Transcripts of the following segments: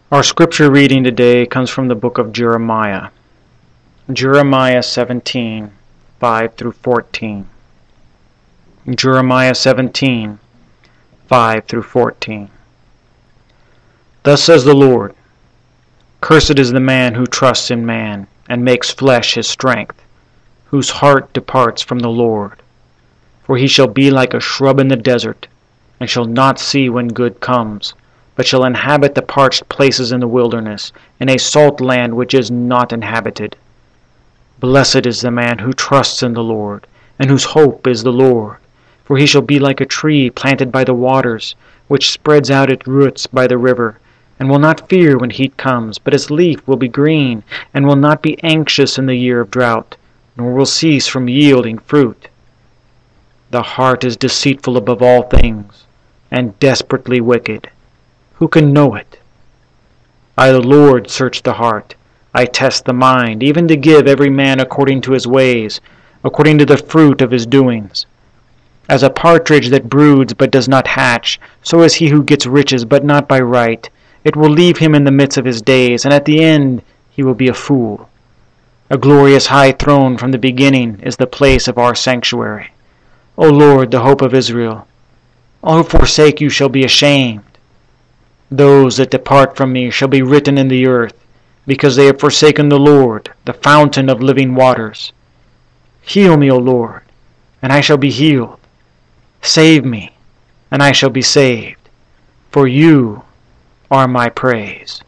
Our scripture reading today comes from the book of Jeremiah. Jeremiah 17, 5 through 14. Jeremiah 17, 5 through 14. Thus says the Lord, Cursed is the man who trusts in man, and makes flesh his strength, whose heart departs from the Lord. For he shall be like a shrub in the desert, and shall not see when good comes, but shall inhabit the parched places in the wilderness, in a salt land which is not inhabited. Blessed is the man who trusts in the Lord, and whose hope is the Lord. For he shall be like a tree planted by the waters, which spreads out its roots by the river, and will not fear when heat comes, but its leaf will be green, and will not be anxious in the year of drought, nor will cease from yielding fruit. The heart is deceitful above all things, and desperately wicked. Who can know it? I, the Lord, search the heart. I test the mind, even to give every man according to his ways, according to the fruit of his doings. As a partridge that broods but does not hatch, so is he who gets riches but not by right. It will leave him in the midst of his days, and at the end he will be a fool. A glorious high throne from the beginning is the place of our sanctuary. O Lord, the hope of Israel, all who forsake you shall be ashamed. Those that depart from me shall be written in the earth, because they have forsaken the Lord, the fountain of living waters. Heal me, O Lord, and I shall be healed. Save me, and I shall be saved, for you are my praise.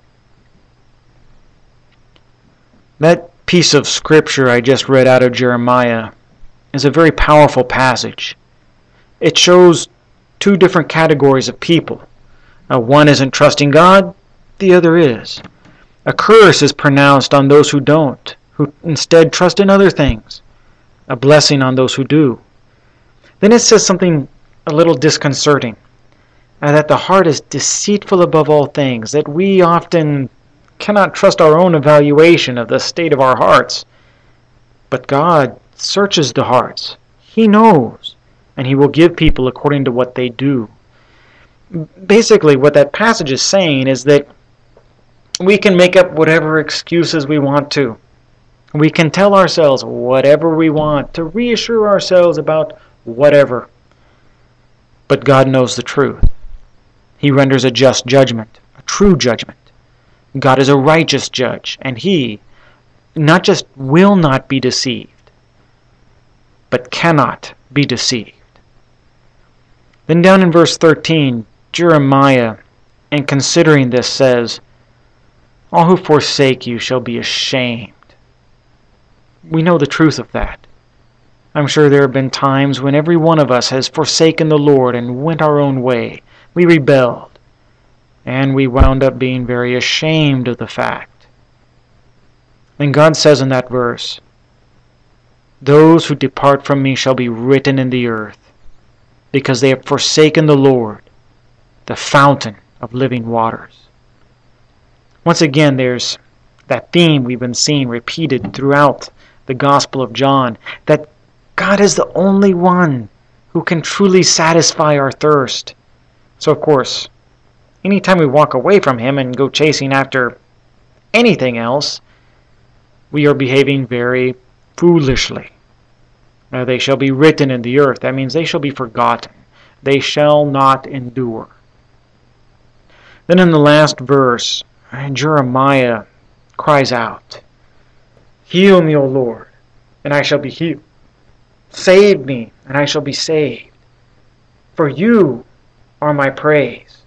That piece of scripture I just read out of Jeremiah is a very powerful passage. It shows two different categories of people. One isn't trusting God, the other is. A curse is pronounced on those who don't, who instead trust in other things. A blessing on those who do. Then it says something a little disconcerting, that the heart is deceitful above all things, that we often cannot trust our own evaluation of the state of our hearts. But God searches the hearts. He knows, and He will give people according to what they do. Basically, what that passage is saying is that we can make up whatever excuses we want to. We can tell ourselves whatever we want to reassure ourselves about whatever. But God knows the truth. He renders a just judgment, a true judgment. God is a righteous judge, and He not just will not be deceived, but cannot be deceived. Then down in verse 13, Jeremiah, in considering this, says, All who forsake you shall be ashamed. We know the truth of that. I'm sure there have been times when every one of us has forsaken the Lord and went our own way. We rebelled, and we wound up being very ashamed of the fact. And God says in that verse, Those who depart from me shall be written in the earth, because they have forsaken the Lord, the fountain of living waters. Once again, there's that theme we've been seeing repeated throughout the Gospel of John, that God is the only one who can truly satisfy our thirst. So, of course, anytime we walk away from Him and go chasing after anything else, we are behaving very foolishly. Now, they shall be written in the earth. That means they shall be forgotten. They shall not endure. Then in the last verse, Jeremiah cries out, Heal me, O Lord, and I shall be healed. Save me, and I shall be saved. For you are my praise.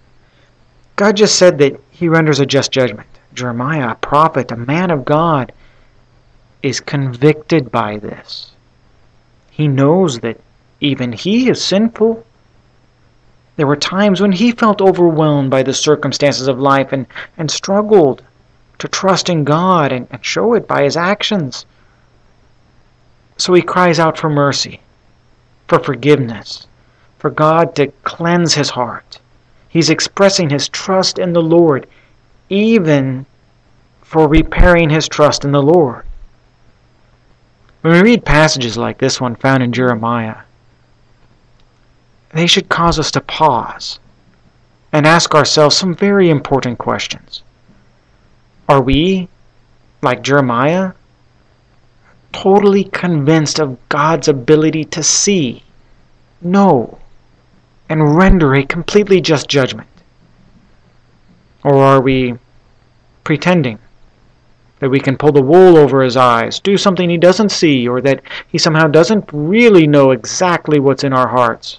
God just said that He renders a just judgment. Jeremiah, a prophet, a man of God, is convicted by this. He knows that even he is sinful. There were times when he felt overwhelmed by the circumstances of life and struggled to trust in God and show it by his actions. So he cries out for mercy, for forgiveness, for God to cleanse his heart. He's expressing his trust in the Lord, even for repairing his trust in the Lord. When we read passages like this one found in Jeremiah, they should cause us to pause and ask ourselves some very important questions. Are we, like Jeremiah, totally convinced of God's ability to see, know, and render a completely just judgment? Or are we pretending that we can pull the wool over his eyes, do something he doesn't see, or that he somehow doesn't really know exactly what's in our hearts?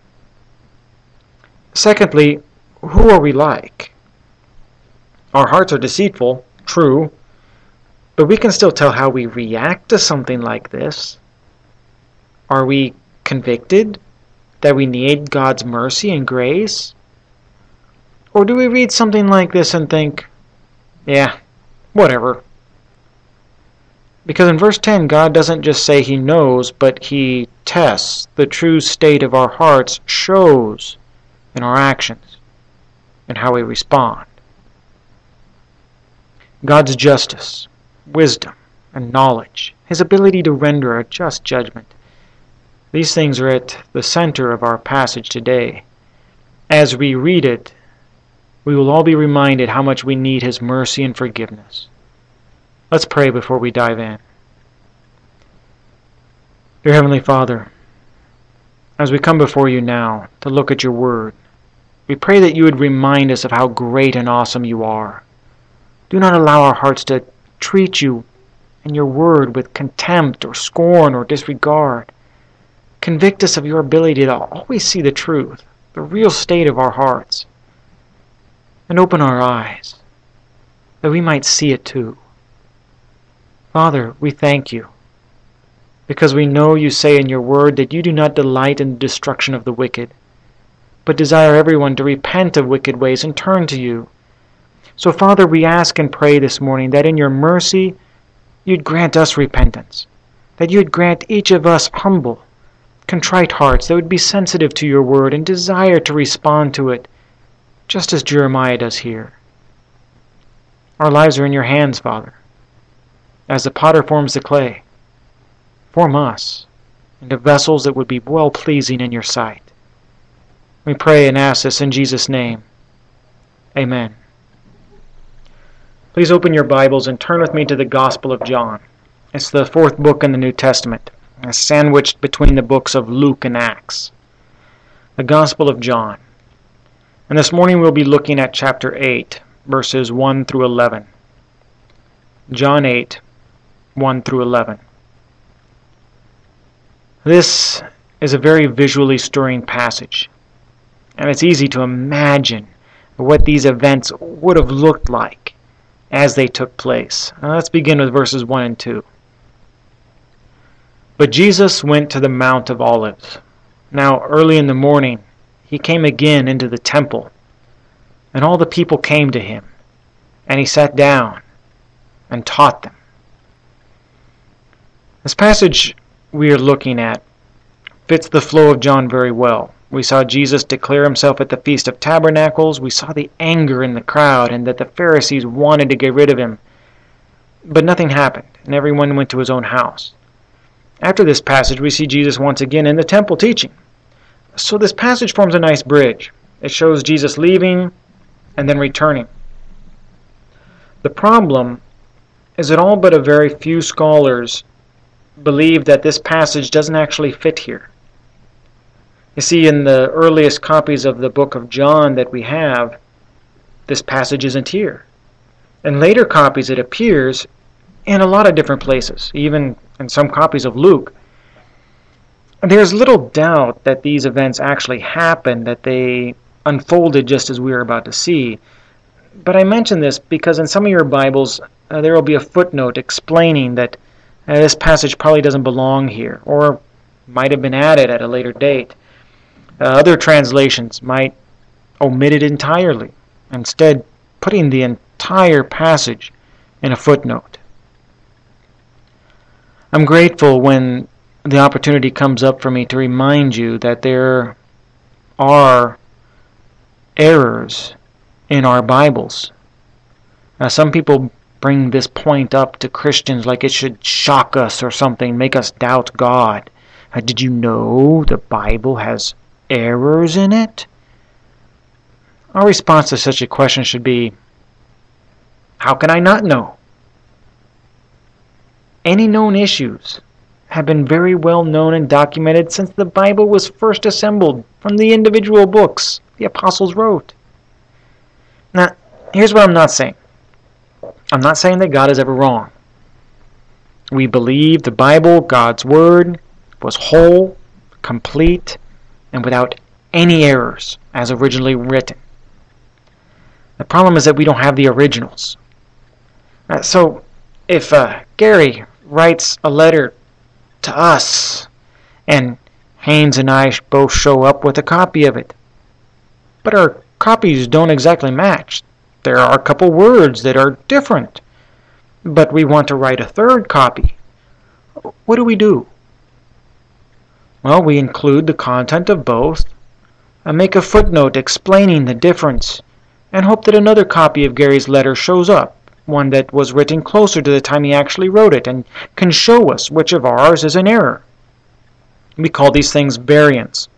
Secondly, who are we like? Our hearts are deceitful, true, but we can still tell how we react to something like this. Are we convicted that we need God's mercy and grace? Or do we read something like this and think, yeah, whatever? Because in verse 10, God doesn't just say he knows, but he tests the true state of our hearts, shows in our actions and how we respond. God's justice, wisdom, and knowledge, his ability to render a just judgment, these things are at the center of our passage today. As we read it, we will all be reminded how much we need his mercy and forgiveness. Let's pray before we dive in. Dear Heavenly Father, as we come before you now to look at your word, we pray that you would remind us of how great and awesome you are. Do not allow our hearts to treat you and your word with contempt or scorn or disregard. Convict us of your ability to always see the truth, the real state of our hearts, and open our eyes that we might see it too. Father, we thank you because we know you say in your word that you do not delight in the destruction of the wicked, but desire everyone to repent of wicked ways and turn to you. So, Father, we ask and pray this morning that in your mercy you'd grant us repentance, that you'd grant each of us humble, contrite hearts that would be sensitive to your word and desire to respond to it, just as Jeremiah does here. Our lives are in your hands, Father. As the potter forms the clay, form us into vessels that would be well-pleasing in your sight. We pray and ask this in Jesus' name. Amen. Please open your Bibles and turn with me to the Gospel of John. It's the fourth book in the New Testament, sandwiched between the books of Luke and Acts. The Gospel of John. And this morning we'll be looking at chapter 8, verses 1 through 11. John 8, 1 through 11. This is a very visually stirring passage, and it's easy to imagine what these events would have looked like as they took place. Now let's begin with verses 1 and 2. But Jesus went to the Mount of Olives. Now early in the morning he came again into the temple, and all the people came to him, and he sat down and taught them. This passage we are looking at fits the flow of John very well. We saw Jesus declare himself at the Feast of Tabernacles. We saw the anger in the crowd and that the Pharisees wanted to get rid of him. But nothing happened, and everyone went to his own house. After this passage, we see Jesus once again in the temple teaching. So this passage forms a nice bridge. It shows Jesus leaving and then returning. The problem is that all but a very few scholars believe that this passage doesn't actually fit here. You see, in the earliest copies of the book of John that we have, this passage isn't here. In later copies it appears in a lot of different places, even in some copies of Luke. There's little doubt that these events actually happened, that they unfolded just as we are about to see. But I mention this because in some of your Bibles there will be a footnote explaining that this passage probably doesn't belong here, or might have been added at a later date. Other translations might omit it entirely, instead putting the entire passage in a footnote. I'm grateful when the opportunity comes up for me to remind you that there are errors in our Bibles. Some people bring this point up to Christians like it should shock us or something, make us doubt God. Did you know the Bible has errors in it? Our response to such a question should be, how can I not know? Any known issues have been very well known and documented since the Bible was first assembled from the individual books the apostles wrote. Now, here's what I'm not saying. I'm not saying that God is ever wrong. We believe the Bible, God's Word, was whole, complete, and without any errors as originally written. The problem is that we don't have the originals. So, if Gary writes a letter to us, and Haynes and I both show up with a copy of it, but our copies don't exactly match. There are a couple words that are different, but we want to write a third copy. What do? Well, we include the content of both, and make a footnote explaining the difference, and hope that another copy of Gary's letter shows up, one that was written closer to the time he actually wrote it, and can show us which of ours is in error. We call these things variants.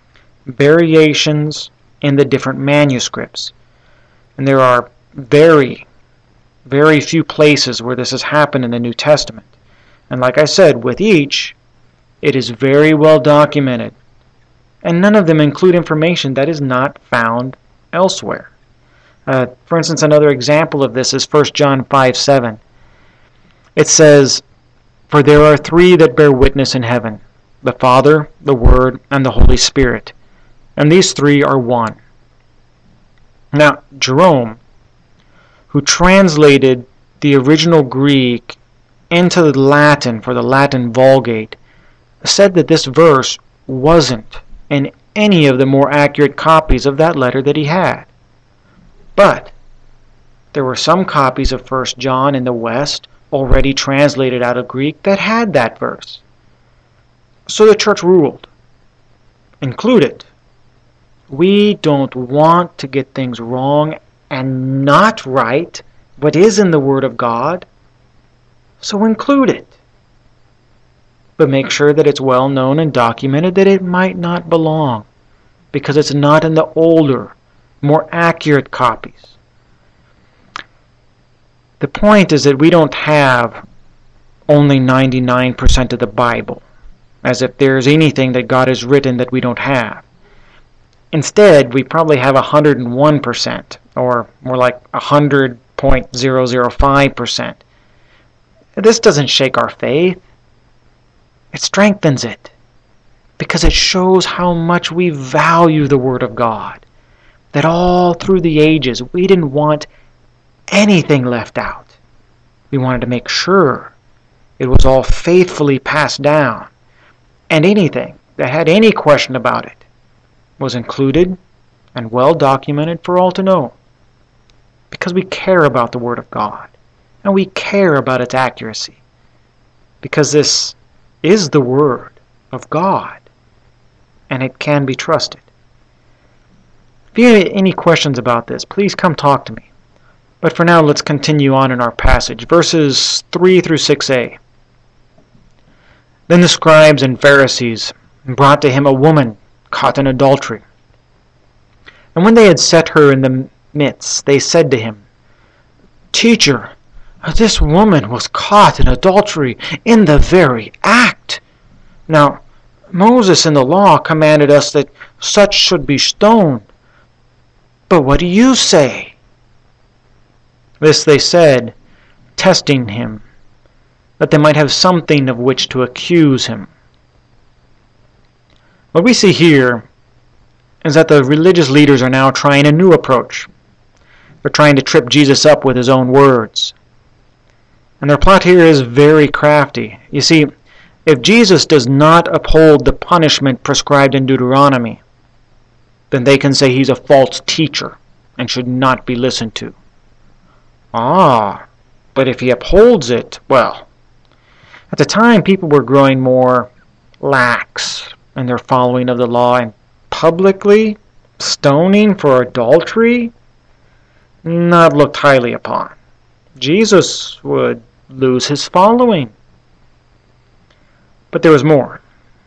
Variations in the different manuscripts. And there are very, very few places where this has happened in the New Testament. And like I said, with each, it is very well documented. And none of them include information that is not found elsewhere. For instance, another example of this is 1 John 5:7. It says, "For there are three that bear witness in heaven, the Father, the Word, and the Holy Spirit. And these three are one." Now, Jerome, who translated the original Greek into the Latin for the Latin Vulgate, said that this verse wasn't in any of the more accurate copies of that letter that he had. But there were some copies of 1 John in the West already translated out of Greek that had that verse. So the church ruled, include it. We don't want to get things wrong and not write what is in the Word of God, so include it. But make sure that it's well known and documented that it might not belong, because it's not in the older, more accurate copies. The point is that we don't have only 99% of the Bible, as if there's anything that God has written that we don't have. Instead, we probably have 101%, or more like 100.005%. This doesn't shake our faith. It strengthens it, because it shows how much we value the Word of God. That all through the ages, we didn't want anything left out. We wanted to make sure it was all faithfully passed down, and anything that had any question about it was included and well documented for all to know. Because we care about the Word of God, and we care about its accuracy. Because this is the Word of God, and it can be trusted. If you have any questions about this, please come talk to me. But for now, let's continue on in our passage, verses 3 through 6a. Then the scribes and Pharisees brought to him a woman caught in adultery. And when they had set her in the midst, they said to him, "Teacher, this woman was caught in adultery in the very act. Now, Moses in the law commanded us that such should be stoned. But what do you say?" This they said, testing him, that they might have something of which to accuse him. What we see here is that the religious leaders are now trying a new approach. They're trying to trip Jesus up with his own words. And their plot here is very crafty. You see, if Jesus does not uphold the punishment prescribed in Deuteronomy, then they can say he's a false teacher and should not be listened to. But if he upholds it, well, at the time people were growing more lax in their following of the law, and publicly stoning for adultery not looked highly upon. Jesus would lose his following. But there was more.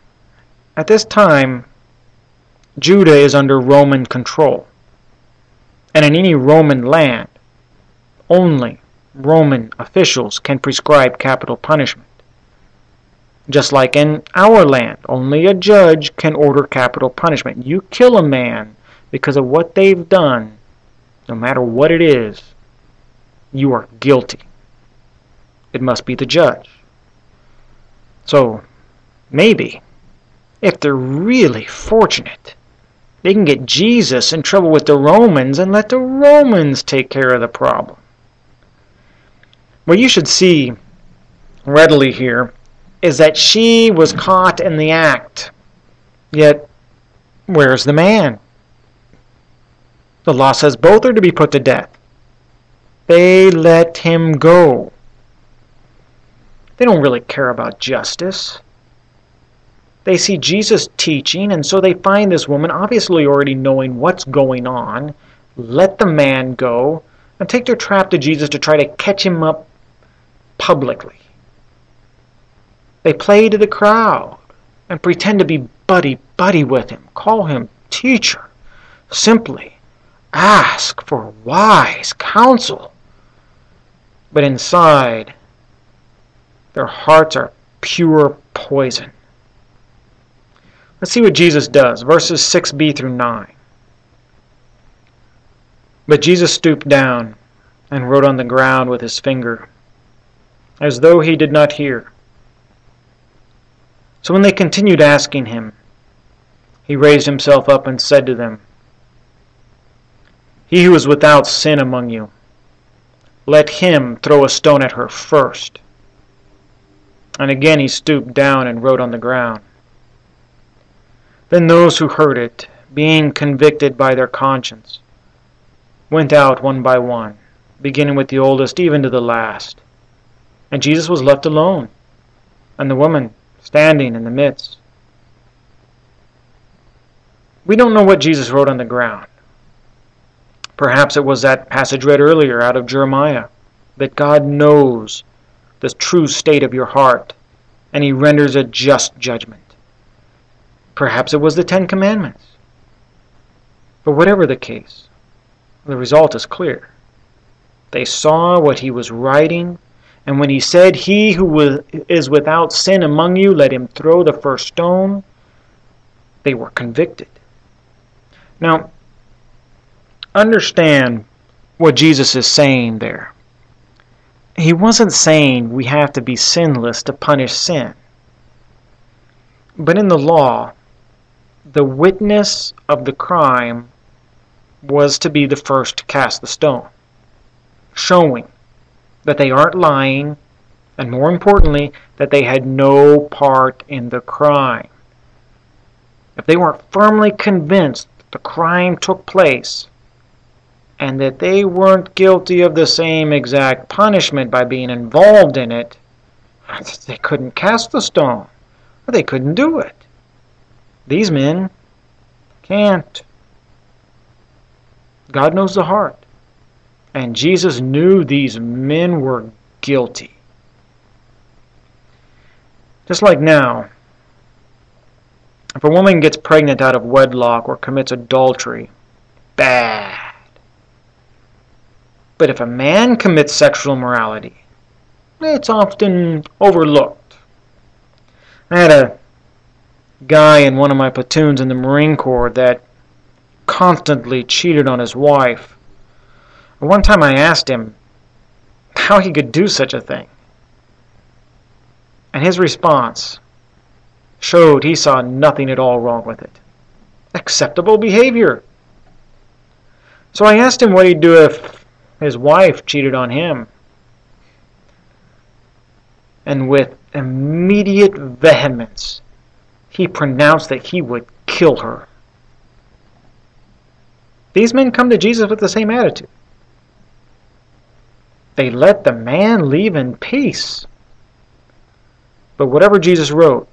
At this time, Judah is under Roman control. And in any Roman land, only Roman officials can prescribe capital punishment. Just like in our land, only a judge can order capital punishment. You kill a man because of what they've done, no matter what it is, you are guilty. It must be the judge. So, maybe, if they're really fortunate, they can get Jesus in trouble with the Romans and let the Romans take care of the problem. What you should see readily here is that she was caught in the act. Yet, where's the man? The law says both are to be put to death. They let him go. They don't really care about justice. They see Jesus teaching, and so they find this woman obviously already knowing what's going on, let the man go, and take their trap to Jesus to try to catch him up publicly. They play to the crowd and pretend to be buddy with him, call him teacher, simply ask for wise counsel. But inside, their hearts are pure poison. Let's see what Jesus does, verses 6b through 9. But Jesus stooped down and wrote on the ground with his finger, as though he did not hear. So when they continued asking him, he raised himself up and said to them, "He who is without sin among you, let him throw a stone at her first." And again he stooped down and wrote on the ground. Then those who heard it, being convicted by their conscience, went out one by one, beginning with the oldest even to the last. And Jesus was left alone, and the woman standing in the midst. We don't know what Jesus wrote on the ground. Perhaps it was that passage read earlier out of Jeremiah, that God knows the true state of your heart, and he renders a just judgment. Perhaps it was the Ten Commandments. But whatever the case, the result is clear. They saw what he was writing, and when he said, "He who is without sin among you, let him throw the first stone," they were convicted. Now, understand what Jesus is saying there. He wasn't saying we have to be sinless to punish sin. But in the law, the witness of the crime was to be the first to cast the stone, showing that they aren't lying, and more importantly, that they had no part in the crime. If they weren't firmly convinced that the crime took place, and that they weren't guilty of the same exact punishment by being involved in it, they couldn't cast the stone, or they couldn't do it. These men can't. God knows the heart. And Jesus knew these men were guilty. Just like now, if a woman gets pregnant out of wedlock or commits adultery, bad. But if a man commits sexual immorality, it's often overlooked. I had a guy in one of my platoons in the Marine Corps that constantly cheated on his wife. One time I asked him how he could do such a thing. And his response showed he saw nothing at all wrong with it. Acceptable behavior. So I asked him what he'd do if his wife cheated on him. And with immediate vehemence, he pronounced that he would kill her. These men come to Jesus with the same attitude. They let the man leave in peace. But whatever Jesus wrote,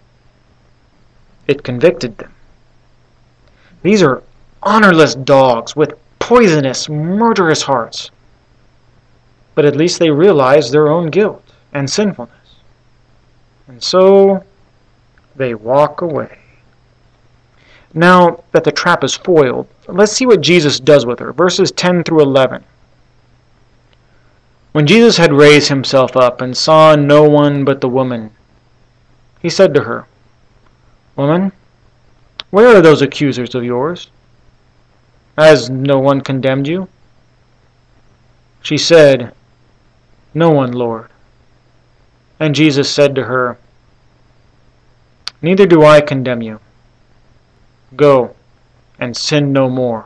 it convicted them. These are honorless dogs with poisonous, murderous hearts. But at least they realize their own guilt and sinfulness. And so they walk away. Now that the trap is foiled, let's see what Jesus does with her. Verses 10 through 11. When Jesus had raised himself up and saw no one but the woman, he said to her, "Woman, where are those accusers of yours? Has no one condemned you?" She said, "No one, Lord." And Jesus said to her, "Neither do I condemn you. Go and sin no more."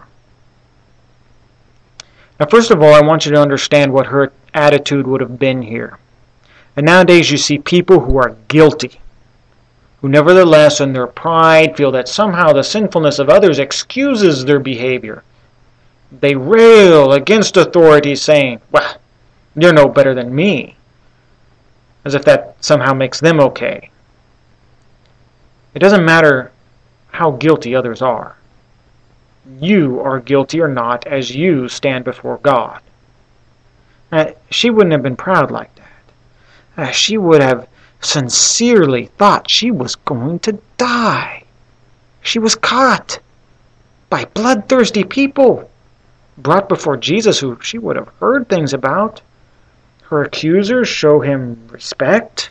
Now, first of all, I want you to understand what her attitude would have been here. And nowadays you see people who are guilty, who nevertheless in their pride feel that somehow the sinfulness of others excuses their behavior. They rail against authority, saying, "Well, you're no better than me," as if that somehow makes them okay. It doesn't matter how guilty others are. You are guilty or not as you stand before God. She wouldn't have been proud like that. She would have sincerely thought she was going to die. She was caught by bloodthirsty people, brought before Jesus who she would have heard things about. Her accusers show him respect.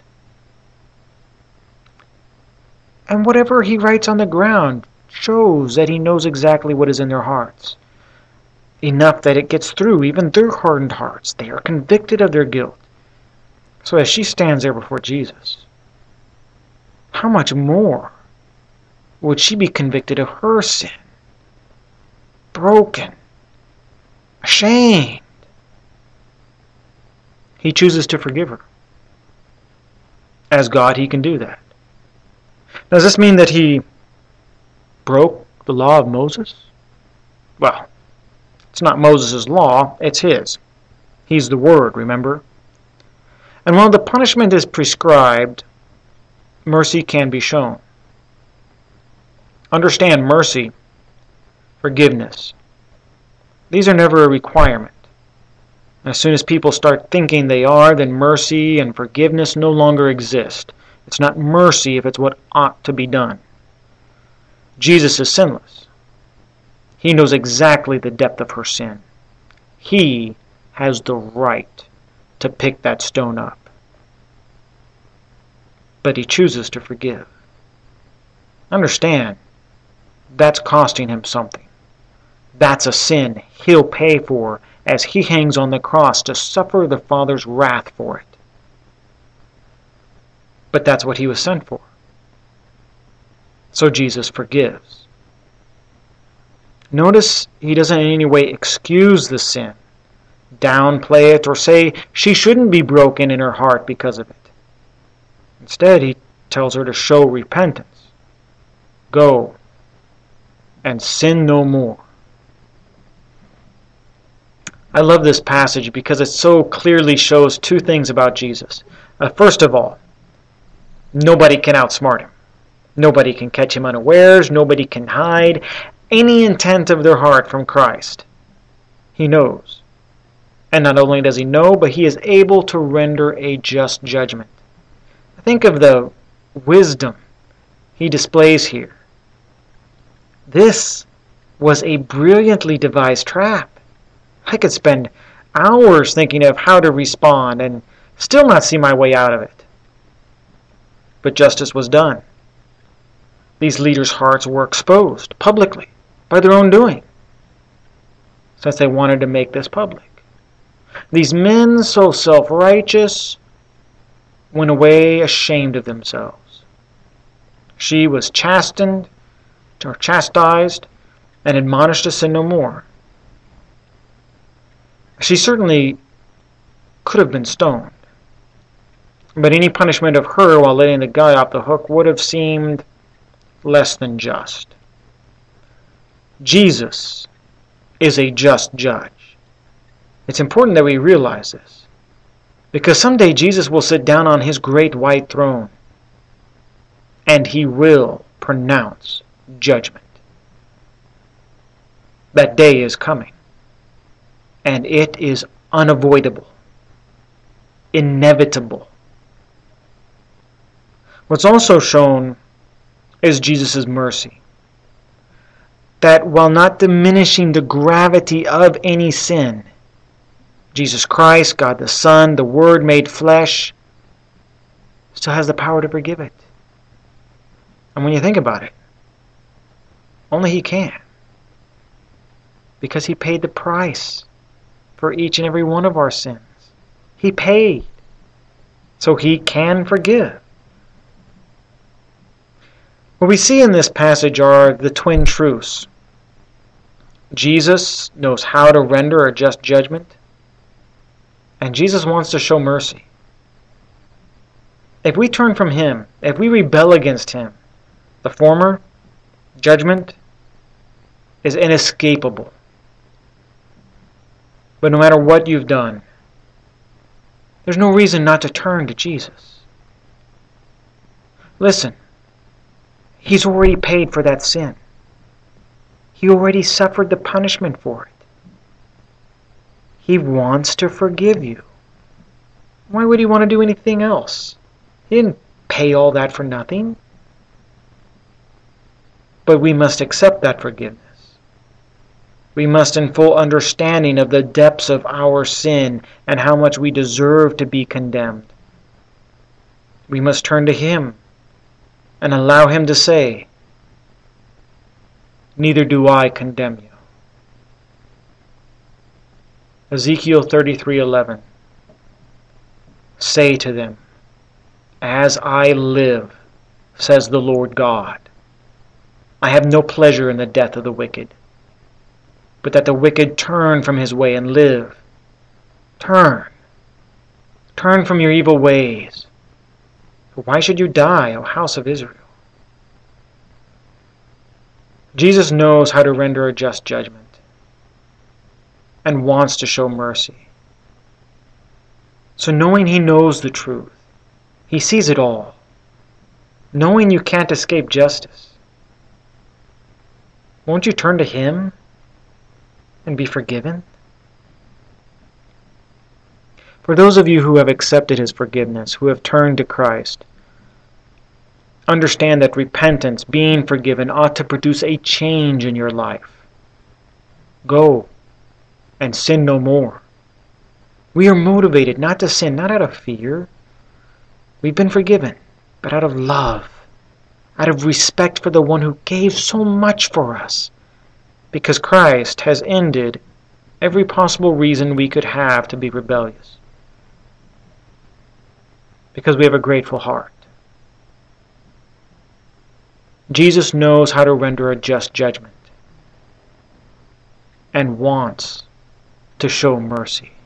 And whatever he writes on the ground shows that he knows exactly what is in their hearts. Enough that it gets through even their hardened hearts. They are convicted of their guilt. So as she stands there before Jesus, how much more would she be convicted of her sin? Broken. Ashamed. He chooses to forgive her. As God, he can do that. Does this mean that he broke the law of Moses? Well, it's not Moses' law, it's his. He's the Word, remember? And while the punishment is prescribed, mercy can be shown. Understand, mercy, forgiveness, these are never a requirement. As soon as people start thinking they are, then mercy and forgiveness no longer exist. It's not mercy if it's what ought to be done. Jesus is sinless. He knows exactly the depth of her sin. He has the right to pick that stone up. But he chooses to forgive. Understand, that's costing him something. That's a sin he'll pay for as he hangs on the cross to suffer the Father's wrath for it. But that's what he was sent for. So Jesus forgives. Notice he doesn't in any way excuse the sin, downplay it, or say she shouldn't be broken in her heart because of it. Instead, he tells her to show repentance. Go and sin no more. I love this passage because it so clearly shows two things about Jesus. First of all, nobody can outsmart him. Nobody can catch him unawares. Nobody can hide any intent of their heart from Christ. He knows. And not only does he know, but he is able to render a just judgment. Think of the wisdom he displays here. This was a brilliantly devised trap. I could spend hours thinking of how to respond and still not see my way out of it. But justice was done. These leaders' hearts were exposed publicly by their own doing, since they wanted to make this public. These men, so self-righteous, went away ashamed of themselves. She was chastised and admonished to sin no more. She certainly could have been stoned, but any punishment of her while letting the guy off the hook would have seemed less than just. Jesus is a just judge. It's important that we realize this, because someday Jesus will sit down on his great white throne and he will pronounce judgment. That day is coming, and it is unavoidable, inevitable. What's also shown is Jesus' mercy. that while not diminishing the gravity of any sin, Jesus Christ, God the Son, the Word made flesh, still has the power to forgive it. And when you think about it, only He can. Because He paid the price for each and every one of our sins. He paid. So He can forgive. What we see in this passage are the twin truths. Jesus knows how to render a just judgment, and Jesus wants to show mercy. If we turn from Him, if we rebel against Him, the former, judgment, is inescapable. But no matter what you've done, there's no reason not to turn to Jesus. Listen, He's already paid for that sin. He already suffered the punishment for it. He wants to forgive you. Why would He want to do anything else? He didn't pay all that for nothing. But we must accept that forgiveness. We must, in full understanding of the depths of our sin and how much we deserve to be condemned, we must turn to Him and allow Him to say, "Neither do I condemn you." Ezekiel 33:11. Say to them, "As I live, says the Lord God, I have no pleasure in the death of the wicked, but that the wicked turn from his way and live." Turn. Turn from your evil ways. For why should you die, O house of Israel? Jesus knows how to render a just judgment and wants to show mercy. So knowing He knows the truth, He sees it all, knowing you can't escape justice, won't you turn to Him and be forgiven? For those of you who have accepted His forgiveness, who have turned to Christ, understand that repentance, being forgiven, ought to produce a change in your life. Go and sin no more. We are motivated not to sin, not out of fear. We've been forgiven, but out of love, out of respect for the one who gave so much for us, because Christ has ended every possible reason we could have to be rebellious. Because we have a grateful heart. Jesus knows how to render a just judgment and wants to show mercy.